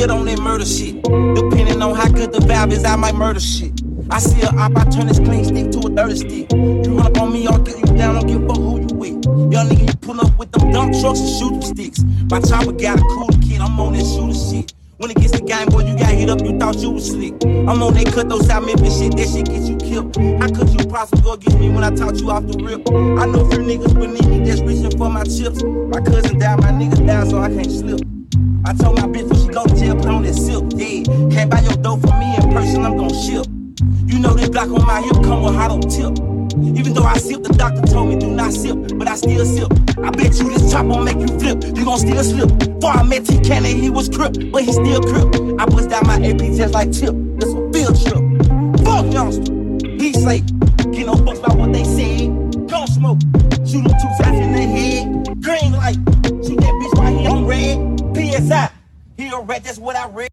good on that murder shit. Depending on how good the vibe is, I might murder shit. I see a op, I turn this clean stick to a 30 stick. You run up on me, I'll get you down, don't give a fuck who you with. Young nigga, you pull up with them dump trucks and shooting sticks. My chopper got a cool kid, I'm on that shooter shit. When it gets the game, boy, you got hit up, you thought you was slick. I'm on that cut those South Memphis shit, that shit get you killed. How could you possibly go against me when I taught you off the rip? I know few niggas beneath me that's reaching for my chips. My cousin died, my niggas died, so I can't slip. I told my bitch when she go to jail, put on that silk, yeah. Can't buy your dough for me in person, I'm gon' ship. You know this block on my hip come with hot on tip. Even though I sip, the doctor told me do not sip, but I still sip. I bet you this chop gon' make you flip, you gon' still slip. Before I met T Cannon, he was crip, but he still crip. I bust down my AP test like Tip, it's a field trip. Fuck youngster, be safe. Get no fucks about what they said. Gon' smoke, shoot him 2 times in the head. Green light, shoot that bitch while he on red. PSI, he a rat, that's what I read.